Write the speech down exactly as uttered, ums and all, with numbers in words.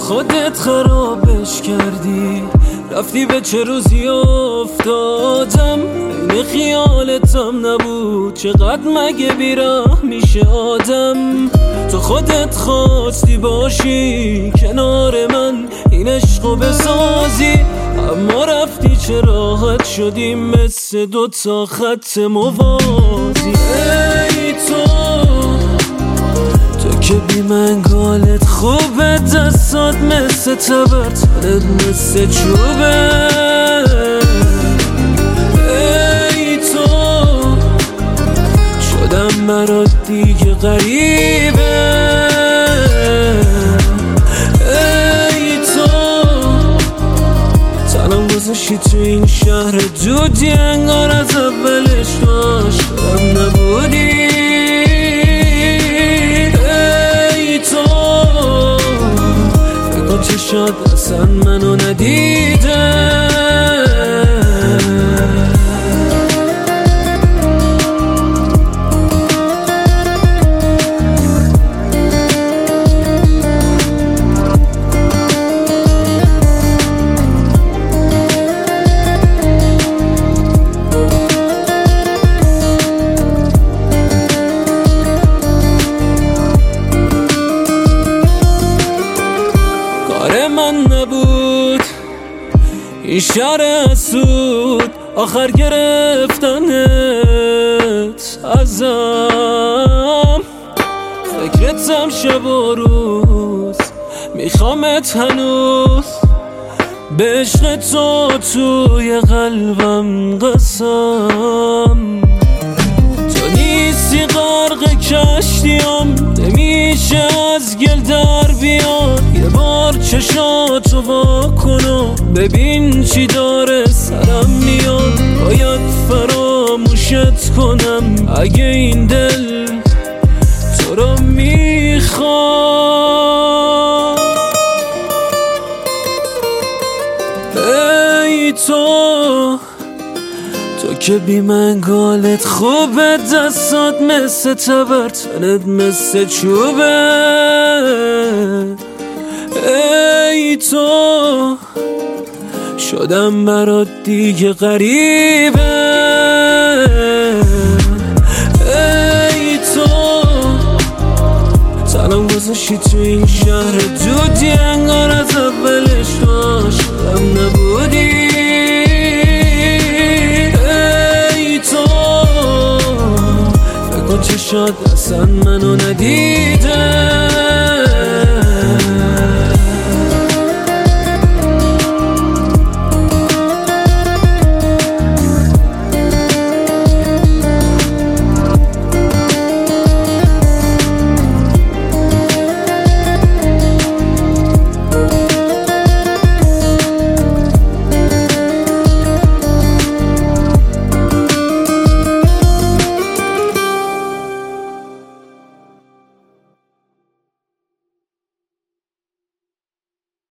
خودت خرابش کردی، رفتی به چه روزی افتادم، این خیالتم نبود چقدر مگه بیراه میشه آدم. تو خودت خواستی باشی کنار من، این عشقو بسازی، اما رفتی چه راحت شدیم مثل دوتا خط موازی. ای تو تو که بی منگالت خوبه، دستات مثل تبر، تنت مثل چوبه. ای تو شدم برات دیگه غریبه. ای تو تنم گذاشتی تو این شهر دودی، انگار از اولش عاشقم نبودی. چشات اصلا منو ندیده. من نبود این شهر اسود، آخر گرفتنت ازم. فکرتم شب و روز، میخوامت هنوز، به عشق تو توی قلبم قسم. تو نیستی غرق کشتیم، نمیشه از گل در بیاد. یه بار چشاتو وا کن و ببین چی داره سرم میاد. باید فراموشت کنم اگه این دل تو رو میخواد. ای تو تو که بی منگالت خوبه، دستات مثل تبر، تنت مثل چوبه. ای تو شدم برات دیگه غریبه. ای تو تنم گذاشتی تو این شهر دودی، انگار از اولش عاشقم نبودی. چشات اصلا منو ندید.